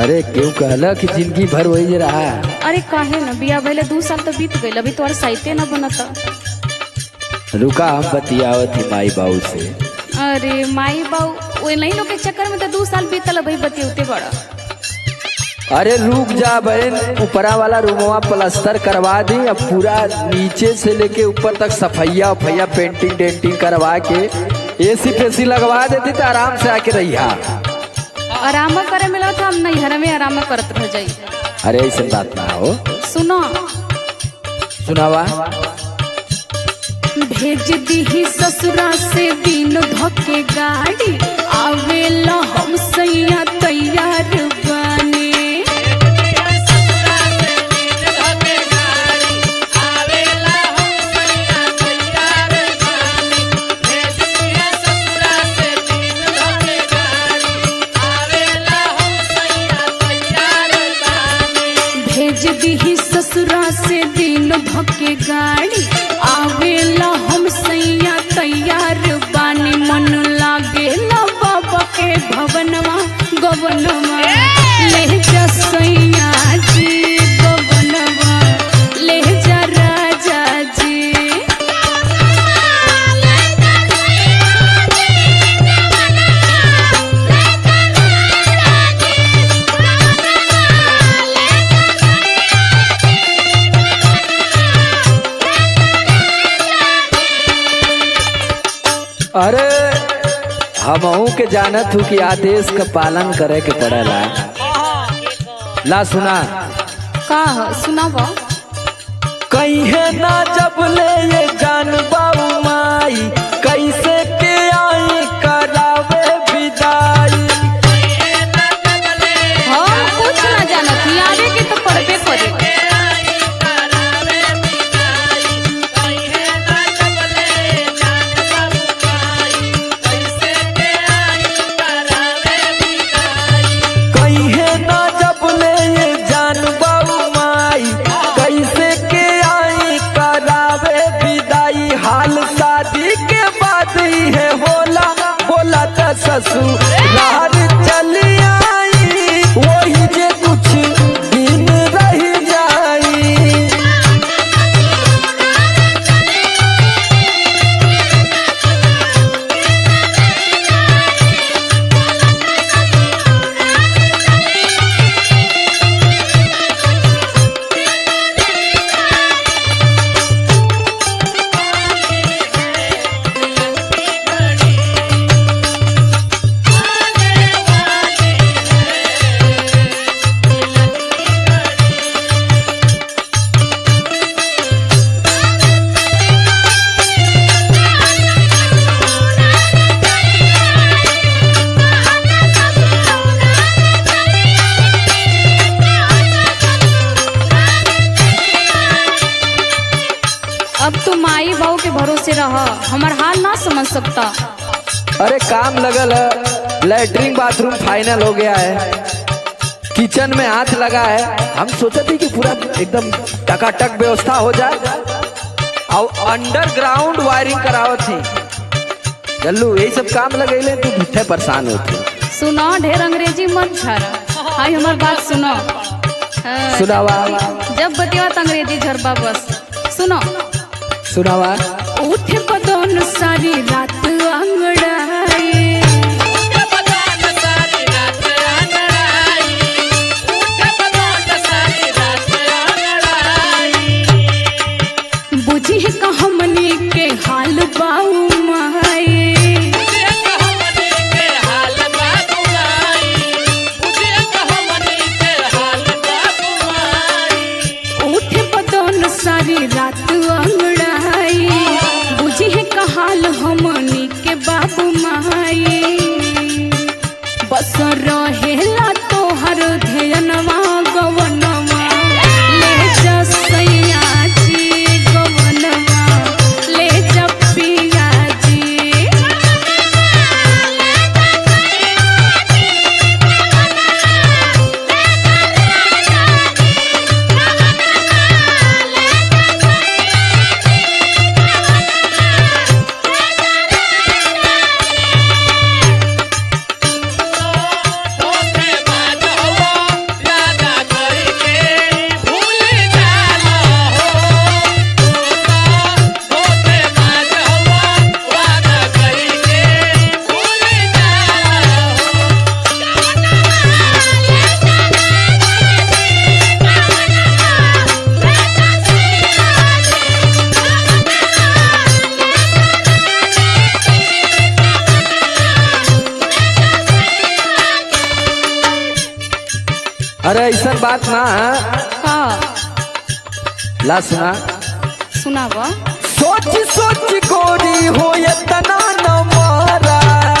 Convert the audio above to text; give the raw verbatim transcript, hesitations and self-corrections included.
अरे क्यों कहला कि जिंदगी भर वही जे रहा। अरे काहे न बिया भले दो साल तो बीत गई, अभी तोहर साइते न बनता। रुका हम बतियावत थी माई बाबू से। अरे माई बाबू वो नहीं लोग के चक्कर में तो दो साल बीतल, भाई बतियोते बड़ा। अरे रुक जा बहन, ऊपरा वाला रूमवा प्लास्टर करवा दी, अब पूरा नीचे से लेके ऊपर तक सफैया उफैया पेंटिंग डेंटिंग करवा के एसी फेसी लगवा देती तो आराम से आके रहिया। आराम करे मिला था, हम नहीं घर में आराम करत रह जाई। अरे ऐसे बात ना हो। सुनो सुनावा। भेज दी ससुरा से दिन धके गाड़ी, आवेला हम सैया तैयार बने। भेज दी ससुरा से दिन धके गाड़ी, आवेला हम सैया तैयार बानी। मन लागेला बाबा के भवनवा गवनवा, ले जा सैया जी गवनवा, ले जा राजा जी। अरे हमहू के जानत हूँ कि आदेश का पालन करे के पड़ेला। ला सुना का सुनावा। कहीं ना जब ले ये जान बाबू माई, कैसे के आई करावे विदाई। हम कुछ ना जानत, आगे के तो पढ़बे करे। ससुराल चली आई, वही जे कुछ दिन रह जाई। अब तो माई बाबू के भरोसे रह, हमार हाल ना समझ सकता। अरे काम लगल है, लैट्रिन बाथरूम फाइनल हो गया है, किचन में हाथ लगा है। हम सोचे थे कि पूरा एकदम टकाटक व्यवस्था हो जाए और अंडरग्राउंड वायरिंग करावत थी। चलू यही सब काम लगेले तू झूठे परेशान होती। सुनो ढेर अंग्रेजी मत झरा, हाय हमार बात सुनो। हाँ, सुनावा। जब बतिया अंग्रेजी झरबा बस। सुनो सुनावा। उठे बदन सारी रात अंगड़ाई, बुझी है का हमनी के हाल बाऊ माई। उठे बदन सारी रात अंगड़ाई, बुझी है का हाल हमनी के बाबू माई। अरे ऐसा बात ना है। हाँ ला सुना। सुनाब। सोच सोच गोरी हो इतना न मारा